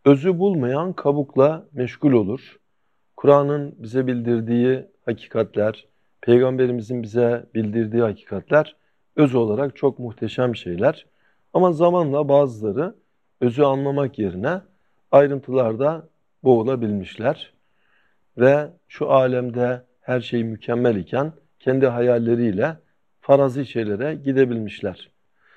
Özü bulmayan kabukla meşgul olur. Kur'an'ın bize bildirdiği hakikatler, Peygamberimizin bize bildirdiği hakikatler öz olarak çok muhteşem şeyler. Ama zamanla bazıları özü anlamak yerine ayrıntılarda boğulabilmişler ve şu alemde her şey mükemmel iken kendi hayalleriyle farazi şeylere gidebilmişler.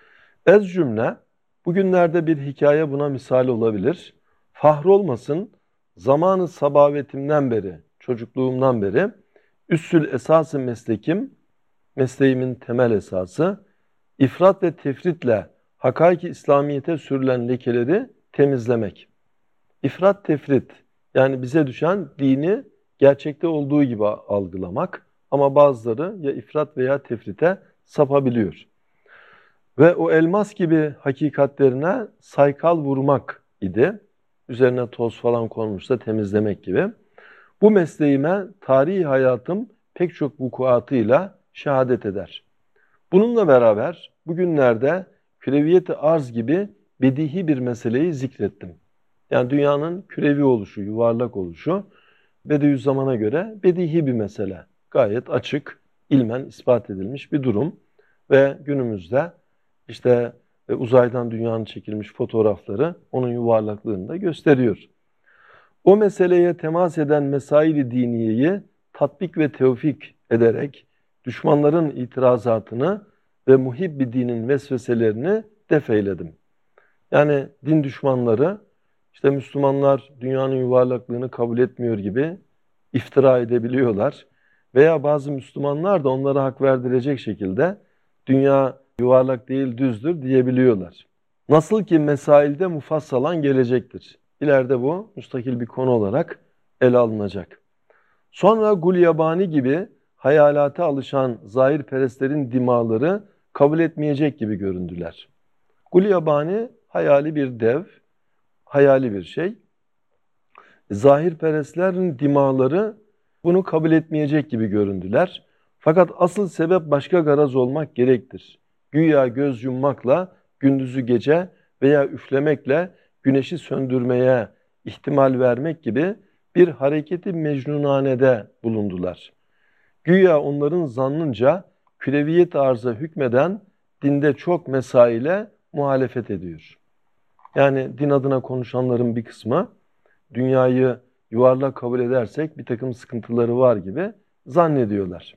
Ez cümle, bugünlerde bir hikaye buna misal olabilir. Fahrolmasın, zamanı sabavetimden beri, çocukluğumdan beri, üssül esası meslekim, mesleğimin temel esası, ifrat ve tefritle hakaiki İslamiyet'e sürülen lekeleri temizlemek. İfrat tefrit, yani bize düşen dini gerçekte olduğu gibi algılamak, ama bazıları ya ifrat veya tefrite sapabiliyor. Ve o elmas gibi hakikatlerine saykal vurmak idi. Üzerine toz falan konmuşsa temizlemek gibi. Bu mesleğime tarihi hayatım pek çok vukuatıyla şehadet eder. Bununla beraber bugünlerde küreviyet-i arz gibi bedihi bir meseleyi zikrettim. Yani dünyanın kürevi oluşu, yuvarlak oluşu Bediüzzaman'a göre bedihi bir mesele. Gayet açık, ilmen ispat edilmiş bir durum. Ve günümüzde işte uzaydan dünyanın çekilmiş fotoğrafları onun yuvarlaklığını da gösteriyor. O meseleye temas eden mesail-i diniyeyi tatbik ve tevfik ederek düşmanların itirazatını ve muhibbi dinin vesveselerini def eyledim. Yani din düşmanları işte Müslümanlar dünyanın yuvarlaklığını kabul etmiyor gibi iftira edebiliyorlar. Veya bazı Müslümanlar da onlara hak verdirecek şekilde dünya yuvarlak değil düzdür diyebiliyorlar. Nasıl ki mesailde mufassalan gelecektir. İleride bu müstakil bir konu olarak ele alınacak. Sonra Gulyabani gibi hayalata alışan zahirperestlerin dimaları kabul etmeyecek gibi göründüler. Gulyabani hayali bir dev, hayali bir şey. Zahirperestlerin dimaları bunu kabul etmeyecek gibi göründüler. Fakat asıl sebep başka garaz olmak gerektir. Güya göz yummakla gündüzü gece veya üflemekle güneşi söndürmeye ihtimal vermek gibi bir hareketi mecnunanede bulundular. Güya onların zannınca küreviyet arıza hükmeden dinde çok mesaile muhalefet ediyor. Yani din adına konuşanların bir kısmı dünyayı yuvarlak kabul edersek bir takım sıkıntıları var gibi zannediyorlar.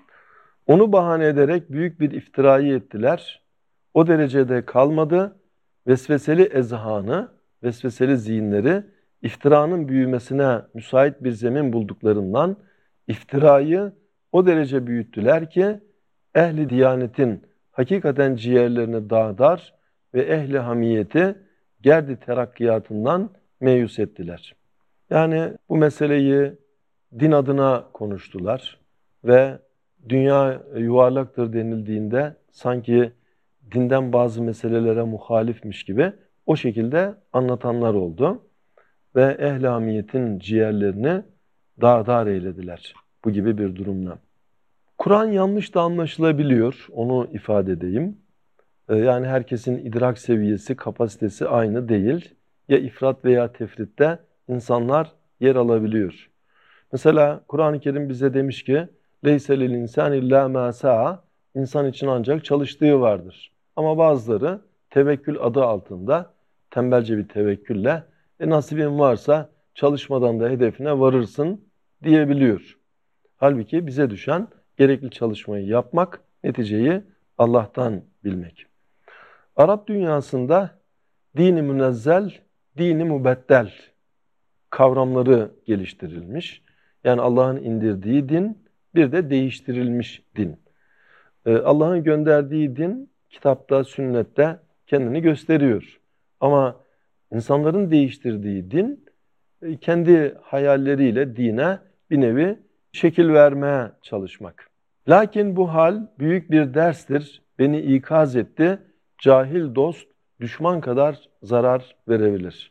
Onu bahane ederek büyük bir iftirayı ettiler. O derecede kalmadı. Vesveseli ezhanı, vesveseli zihinleri iftiranın büyümesine müsait bir zemin bulduklarından iftirayı o derece büyüttüler ki ehli diyanetin hakikaten ciğerlerini dağdar ve ehli hamiyeti gerdi terakkiyatından meyus ettiler. Yani bu meseleyi din adına konuştular ve dünya yuvarlaktır denildiğinde sanki dinden bazı meselelere muhalifmiş gibi o şekilde anlatanlar oldu. Ve ehl-i hamiyetin ciğerlerini dağdar eylediler bu gibi bir durumla. Kur'an yanlış da anlaşılabiliyor, onu ifade edeyim. Yani herkesin idrak seviyesi, kapasitesi aynı değil. Ya ifrat veya tefritte insanlar yer alabiliyor. Mesela Kur'an-ı Kerim bize demiş ki "Leyse lil insan illa ma sa'a." İnsan için ancak çalıştığı vardır. Ama bazıları tevekkül adı altında tembelce bir tevekkülle nasibin varsa çalışmadan da hedefine varırsın diyebiliyor. Halbuki bize düşen gerekli çalışmayı yapmak, neticeyi Allah'tan bilmek. Arap dünyasında dini münezzel, dini mübeddel kavramları geliştirilmiş. Yani Allah'ın indirdiği din, bir de değiştirilmiş din. Allah'ın gönderdiği din kitapta, sünnette kendini gösteriyor. Ama insanların değiştirdiği din kendi hayalleriyle dine bir nevi şekil vermeye çalışmak. Lakin bu hal büyük bir derstir. Beni ikaz etti. Cahil dost düşman kadar zarar verebilir.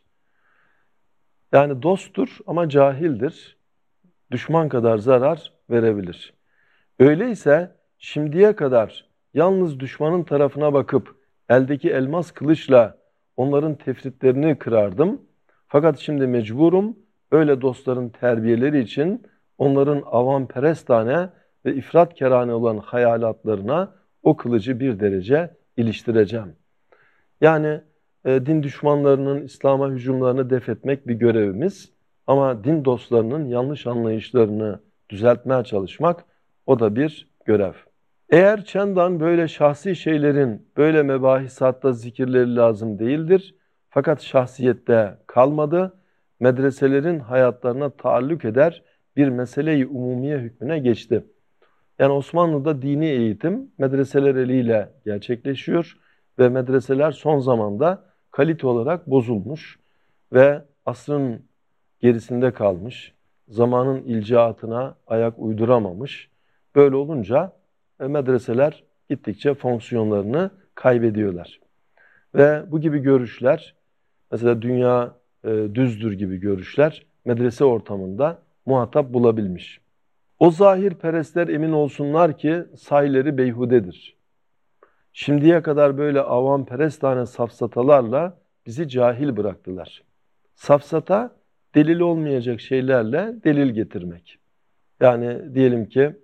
Yani dosttur ama cahildir. Düşman kadar zarar verebilir. Öyleyse şimdiye kadar yalnız düşmanın tarafına bakıp eldeki elmas kılıçla onların tefritlerini kırardım. Fakat şimdi mecburum öyle dostların terbiyeleri için onların avanperestane ve ifratkerane olan hayalatlarına o kılıcı bir derece iliştireceğim. Yani din düşmanlarının İslam'a hücumlarını def etmek bir görevimiz ama din dostlarının yanlış anlayışlarını düzeltmeye çalışmak o da bir görev. Eğer çendan böyle şahsi şeylerin böyle mebahisatta zikirleri lazım değildir. Fakat şahsiyette kalmadı. Medreselerin hayatlarına taalluk eder bir mesele-i umumiye hükmüne geçti. Yani Osmanlı'da dini eğitim medreseler eliyle gerçekleşiyor ve medreseler son zamanda kalite olarak bozulmuş ve asrın gerisinde kalmış, zamanın ilcaatına ayak uyduramamış. Böyle olunca medreseler gittikçe fonksiyonlarını kaybediyorlar. Ve bu gibi görüşler, mesela dünya düzdür gibi görüşler medrese ortamında muhatap bulabilmiş. O zahirperestler emin olsunlar ki sayleri beyhudedir. Şimdiye kadar böyle avam-perestane safsatalarla bizi cahil bıraktılar. Safsata, delil olmayacak şeylerle delil getirmek. Yani diyelim ki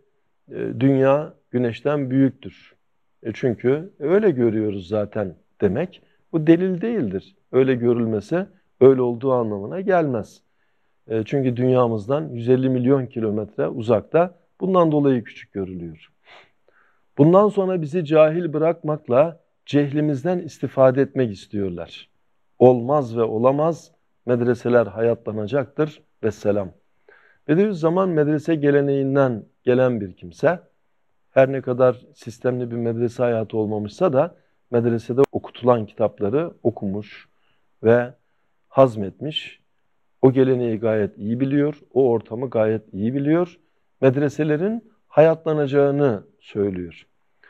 dünya güneşten büyüktür. Çünkü öyle görüyoruz zaten demek. Bu delil değildir. Öyle görülmesi öyle olduğu anlamına gelmez. Çünkü dünyamızdan 150 milyon kilometre uzakta, bundan dolayı küçük görülüyor. Bundan sonra bizi cahil bırakmakla cehlimizden istifade etmek istiyorlar. Olmaz ve olamaz, medreseler hayatlanacaktır vesselam. Bediüzzaman medrese geleneğinden gelen bir kimse, her ne kadar sistemli bir medrese hayatı olmamışsa da medresede okutulan kitapları okumuş ve hazmetmiş. O geleneği gayet iyi biliyor, o ortamı gayet iyi biliyor. Medreselerin hayatlanacağını söylüyor.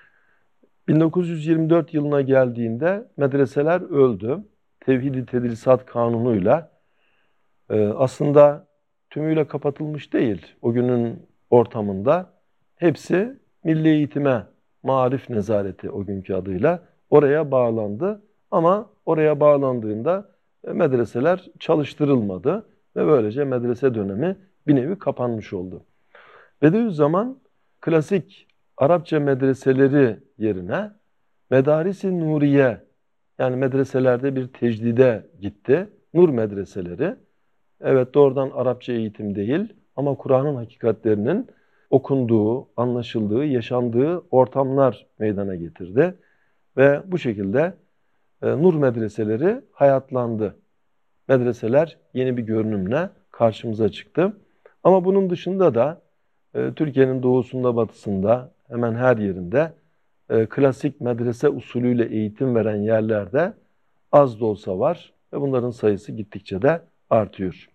1924 yılına geldiğinde medreseler öldü. Tevhid-i Tedrisat Kanunu'yla aslında tümüyle kapatılmış değil. O günün ortamında hepsi milli eğitime, Maarif Nezareti o günkü adıyla oraya bağlandı. Ama oraya bağlandığında medreseler çalıştırılmadı ve böylece medrese dönemi bir nevi kapanmış oldu. Bediüzzaman klasik Arapça medreseleri yerine Medaris-i Nuriye, yani medreselerde bir tecdide gitti. Nur medreseleri, evet doğrudan Arapça eğitim değil ama Kur'an'ın hakikatlerinin okunduğu, anlaşıldığı, yaşandığı ortamlar meydana getirdi. Ve bu şekilde nur medreseleri hayatlandı. Medreseler yeni bir görünümle karşımıza çıktı. Ama bunun dışında da Türkiye'nin doğusunda, batısında, hemen her yerinde klasik medrese usulüyle eğitim veren yerlerde az da olsa var ve bunların sayısı gittikçe de artıyor.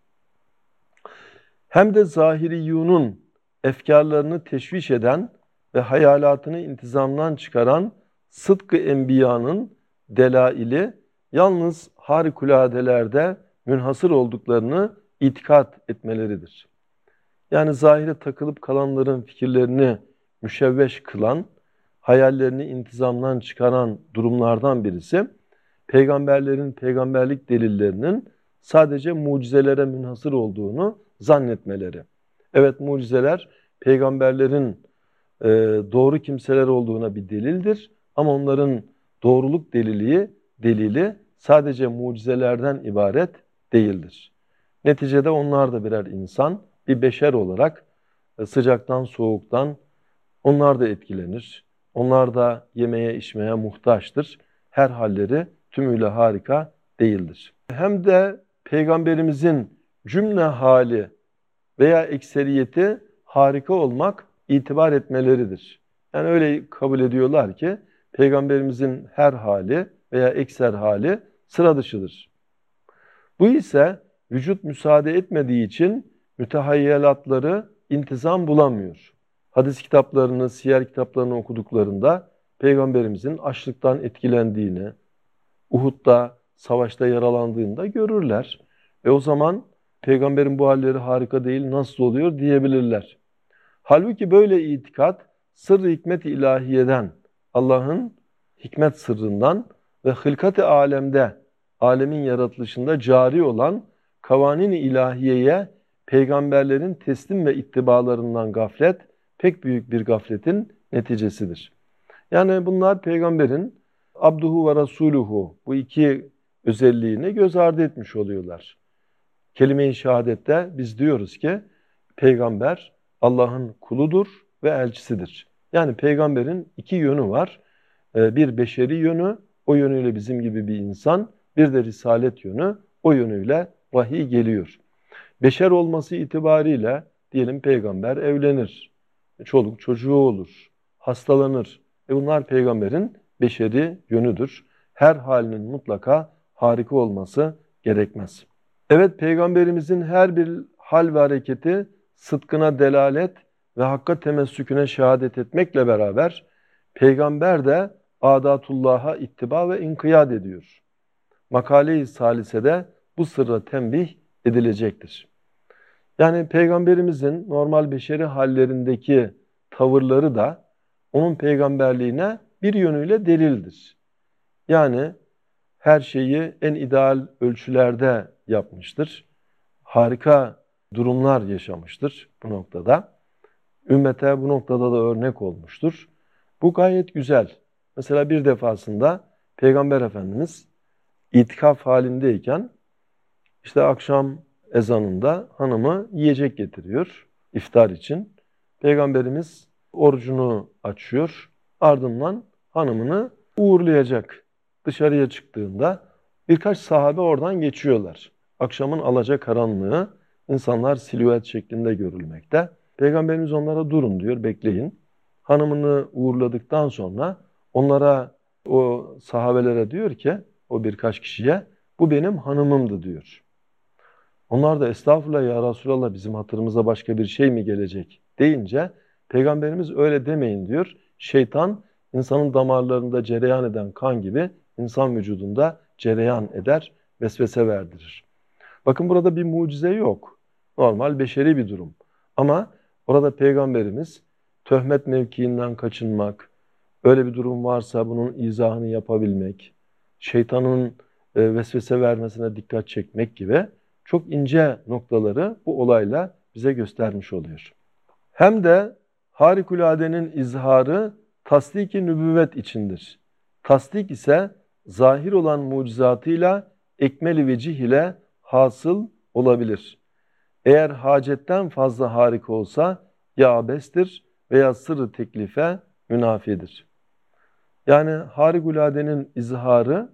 Hem de zahiriyunun efkarlarını teşviş eden ve hayalatını intizamdan çıkaran sıdkı enbiyanın delaili yalnız harikuladelerde münhasır olduklarını itikat etmeleridir. Yani zahire takılıp kalanların fikirlerini müşevveş kılan, hayallerini intizamdan çıkaran durumlardan birisi, peygamberlerin peygamberlik delillerinin sadece mucizelere münhasır olduğunu zannetmeleri. Evet, mucizeler peygamberlerin doğru kimseler olduğuna bir delildir ama onların doğruluk delili sadece mucizelerden ibaret değildir. Neticede onlar da birer insan, bir beşer olarak sıcaktan soğuktan onlar da etkilenir. Onlar da yemeye içmeye muhtaçtır. Her halleri tümüyle harika değildir. Hem de peygamberimizin cümle hali veya ekseriyeti harika olmak itibar etmeleridir. Yani öyle kabul ediyorlar ki peygamberimizin her hali veya ekser hali sıra dışıdır. Bu ise vücut müsaade etmediği için mütehayyelatları intizam bulamıyor. Hadis kitaplarını, siyer kitaplarını okuduklarında peygamberimizin açlıktan etkilendiğini, Uhud'da, savaşta yaralandığında görürler. Ve o zaman peygamberin bu halleri harika değil, nasıl oluyor diyebilirler. Halbuki böyle itikat sırrı hikmet-i ilahiyeden, Allah'ın hikmet sırrından ve hılkat-ı alemde, alemin yaratılışında cari olan kavanin-i ilahiyeye peygamberlerin teslim ve ittibalarından gaflet pek büyük bir gafletin neticesidir. Yani bunlar peygamberin abduhu ve rasuluhu bu iki özelliğini göz ardı etmiş oluyorlar. Kelime-i şehadette biz diyoruz ki peygamber Allah'ın kuludur ve elçisidir. Yani peygamberin iki yönü var. Bir beşeri yönü, o yönüyle bizim gibi bir insan, bir de risalet yönü, o yönüyle vahiy geliyor. Beşer olması itibariyle diyelim peygamber evlenir, çoluk çocuğu olur, hastalanır. Bunlar peygamberin beşeri yönüdür. Her halinin mutlaka harika olması gerekmez. Evet, peygamberimizin her bir hal ve hareketi sıdkına delalet ve hakka temessüküne şehadet etmekle beraber peygamber de adatullah'a ittiba ve inkiyat ediyor. Makale-i salisede bu sırra tembih edilecektir. Yani peygamberimizin normal beşeri hallerindeki tavırları da onun peygamberliğine bir yönüyle delildir. Yani her şeyi en ideal ölçülerde yapmıştır. Harika durumlar yaşamıştır bu noktada. Ümmete bu noktada da örnek olmuştur. Bu gayet güzel. Mesela bir defasında Peygamber Efendimiz itikaf halindeyken işte akşam ezanında hanımı yiyecek getiriyor iftar için. Peygamberimiz orucunu açıyor. Ardından hanımını uğurlayacak. Dışarıya çıktığında birkaç sahabe oradan geçiyorlar. Akşamın alacakaranlığı, insanlar silüet şeklinde görülmekte. Peygamberimiz onlara durun diyor, bekleyin. Hanımını uğurladıktan sonra onlara, o sahabelere diyor ki, o birkaç kişiye, bu benim hanımımdı diyor. Onlar da estağfurullah ya Resulallah, bizim hatırımıza başka bir şey mi gelecek deyince Peygamberimiz öyle demeyin diyor. Şeytan insanın damarlarında cereyan eden kan gibi insan vücudunda cereyan eder, vesvese verdirir. Bakın burada bir mucize yok. Normal beşeri bir durum. Ama orada Peygamberimiz töhmet mevkiinden kaçınmak, öyle bir durum varsa bunun izahını yapabilmek, şeytanın vesvese vermesine dikkat çekmek gibi çok ince noktaları bu olayla bize göstermiş oluyor. Hem de harikuladenin izharı tasdik-i nübüvvet içindir. Tasdik ise zahir olan mucizatıyla ekmel-i vecih ile hasıl olabilir. Eğer hacetten fazla harika olsa ya abestir veya sırrı teklife münafidir. Yani harikuladenin izharı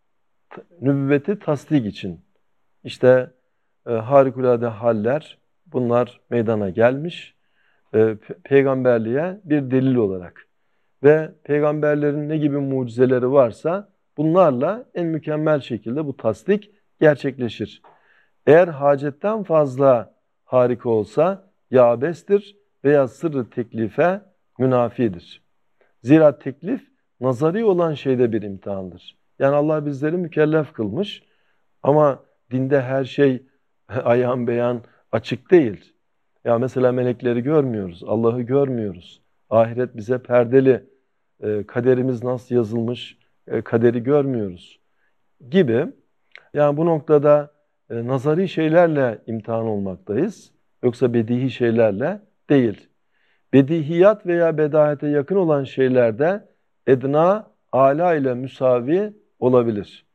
nübüvveti tasdik için. İşte harikulade haller bunlar meydana gelmiş. Peygamberliğe bir delil olarak. Ve peygamberlerin ne gibi mucizeleri varsa bunlarla en mükemmel şekilde bu tasdik gerçekleşir. Eğer hacetten fazla harika olsa ya abestir veya sırrı teklife münafidir. Zira teklif nazari olan şeyde bir imtihandır. Yani Allah bizleri mükellef kılmış ama dinde her şey ayan beyan açık değil. Ya mesela melekleri görmüyoruz, Allah'ı görmüyoruz. Ahiret bize perdeli, kaderimiz nasıl yazılmış, kaderi görmüyoruz gibi. Yani bu noktada nazari şeylerle imtihan olmaktayız. Yoksa bedihi şeylerle değil. Bedihiyat veya bedahete yakın olan şeylerde edna, ala ile müsavi olabilir.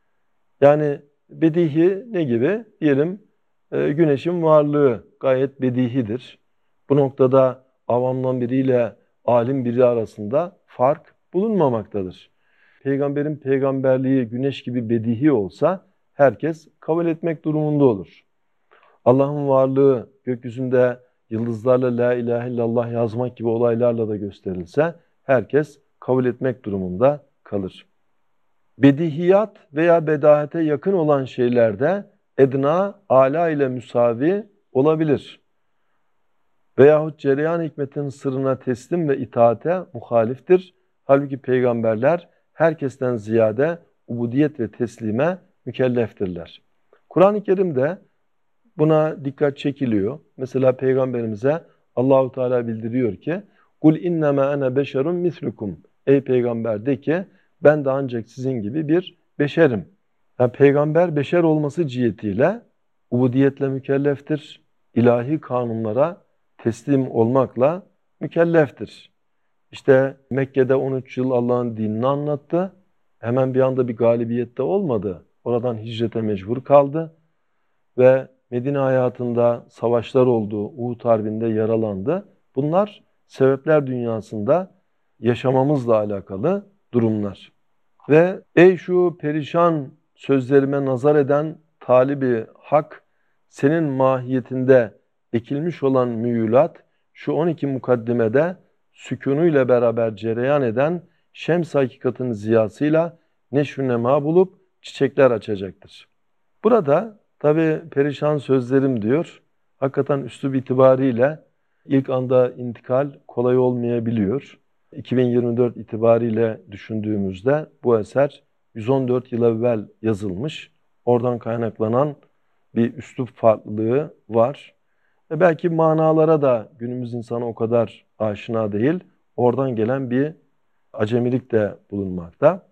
Yani bedihi ne gibi? Diyelim güneşin varlığı gayet bedihidir. Bu noktada avamdan biriyle alim biri arasında fark bulunmamaktadır. Peygamberin peygamberliği güneş gibi bedihi olsa herkes kabul etmek durumunda olur. Allah'ın varlığı gökyüzünde yıldızlarla la ilahe illallah yazmak gibi olaylarla da gösterilse herkes kabul etmek durumunda kalır. Bedihiyat veya bedahete yakın olan şeylerde edna, ala ile müsavi olabilir. Veyahut cereyan hikmetin sırrına teslim ve itaate muhaliftir. Halbuki peygamberler herkesten ziyade ubudiyet ve teslime mükelleftirler. Kur'an-ı Kerim'de buna dikkat çekiliyor. Mesela peygamberimize Allahu Teala bildiriyor ki: "Kul innema ana beşerun mislukum." Ey peygamber de ki ben de ancak sizin gibi bir beşerim. Yani peygamber beşer olması cihetiyle ubudiyetle mükelleftir. İlahi kanunlara teslim olmakla mükelleftir. İşte Mekke'de 13 yıl Allah'ın dinini anlattı. Hemen bir anda bir galibiyette olmadı. Oradan hicrete mecbur kaldı ve Medine hayatında savaşlar oldu, Uhud Harbi'nde yaralandı. Bunlar sebepler dünyasında yaşamamızla alakalı durumlar. Ve ey şu perişan sözlerime nazar eden talibi hak, senin mahiyetinde ekilmiş olan mühülat, şu 12 mukaddimede sükunuyla beraber cereyan eden şems hakikatın ziyasıyla neşv-ü nema bulup çiçekler açacaktır. Burada tabi perişan sözlerim diyor. Hakikaten üslup itibariyle ilk anda intikal kolay olmayabiliyor. 2024 itibariyle düşündüğümüzde bu eser 114 yıl evvel yazılmış. Oradan kaynaklanan bir üslup farklılığı var. Belki manalara da günümüz insanı o kadar aşina değil. Oradan gelen bir acemilik de bulunmakta.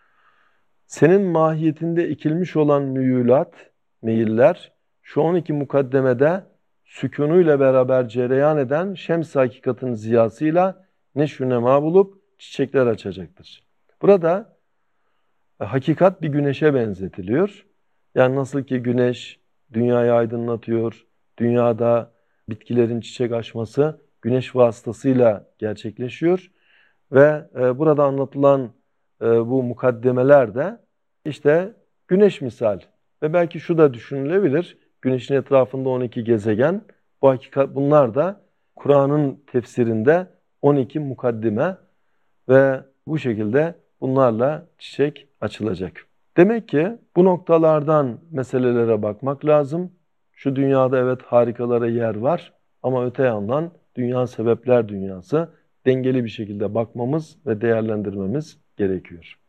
Senin mahiyetinde ekilmiş olan müyülat, meyiller, şu 12 mukaddemede sükunuyla beraber cereyan eden şems hakikatın ziyasıyla neşv-ü nema bulup çiçekler açacaktır. Burada hakikat bir güneşe benzetiliyor. Yani nasıl ki güneş dünyayı aydınlatıyor, dünyada bitkilerin çiçek açması güneş vasıtasıyla gerçekleşiyor ve burada anlatılan bu mukaddemeler de işte güneş misal. Ve belki şu da düşünülebilir. Güneşin etrafında 12 gezegen. Bu hakikat, bunlar da Kur'an'ın tefsirinde 12 mukaddime ve bu şekilde bunlarla çiçek açılacak. Demek ki bu noktalardan meselelere bakmak lazım. Şu dünyada evet harikalara yer var ama öte yandan dünya sebepler dünyası, dengeli bir şekilde bakmamız ve değerlendirmemiz gerekiyor.